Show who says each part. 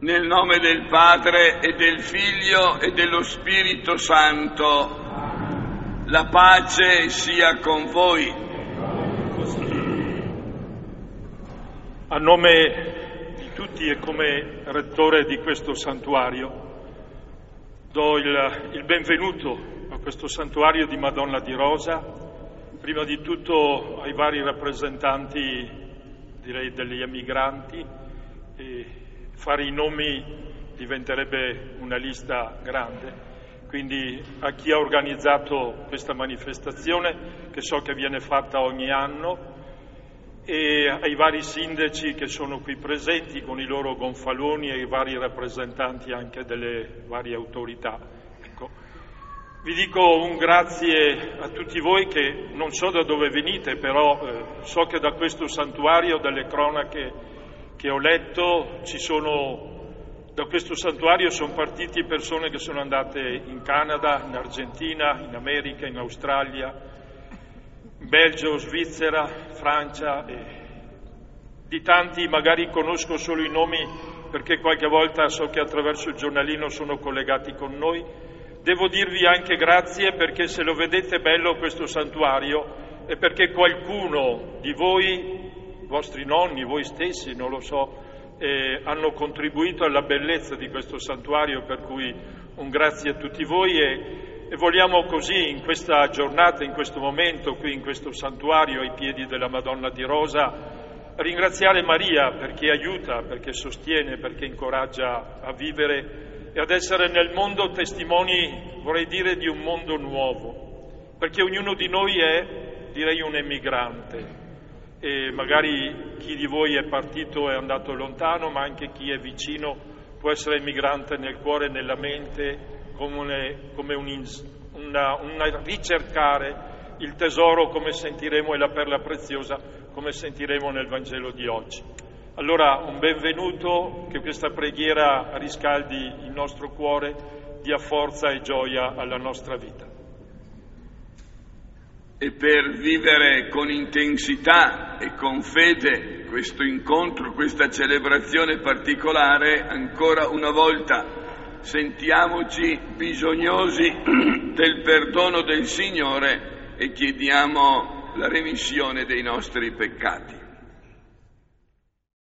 Speaker 1: Nel nome del Padre e del Figlio e dello Spirito Santo, la pace sia con voi.
Speaker 2: A nome di tutti e come rettore di questo santuario, do il benvenuto a questo santuario di Madonna di Rosa, prima di tutto ai vari rappresentanti, direi, degli emigranti. E fare i nomi diventerebbe una lista grande, quindi a chi ha organizzato questa manifestazione, che so che viene fatta ogni anno, e ai vari sindaci che sono qui presenti con i loro gonfaloni e i vari rappresentanti anche delle varie autorità. Ecco. Vi dico un grazie a tutti voi che non so da dove venite, però so che da questo santuario, dalle cronache che ho letto, da questo santuario sono partiti persone che sono andate in Canada, in Argentina, in America, in Australia, in Belgio, Svizzera, Francia, e di tanti magari conosco solo i nomi perché qualche volta so che attraverso il giornalino sono collegati con noi. Devo dirvi anche grazie perché se lo vedete bello questo santuario è perché qualcuno di voi, i vostri nonni, voi stessi, non lo so, hanno contribuito alla bellezza di questo santuario, per cui un grazie a tutti voi e vogliamo così in questa giornata, in questo momento, qui in questo santuario ai piedi della Madonna di Rosa, ringraziare Maria perché aiuta, perché sostiene, perché incoraggia a vivere e ad essere nel mondo testimoni, vorrei dire, di un mondo nuovo, perché ognuno di noi è, direi, un emigrante. E magari chi di voi è partito è andato lontano, ma anche chi è vicino può essere emigrante nel cuore e nella mente, come un ricercare il tesoro, come sentiremo, e la perla preziosa, come sentiremo nel Vangelo di oggi. Allora un benvenuto, che questa preghiera riscaldi il nostro cuore, dia forza e gioia alla nostra vita.
Speaker 1: E per vivere con intensità e con fede questo incontro, questa celebrazione particolare, ancora una volta sentiamoci bisognosi del perdono del Signore e chiediamo la remissione dei nostri peccati.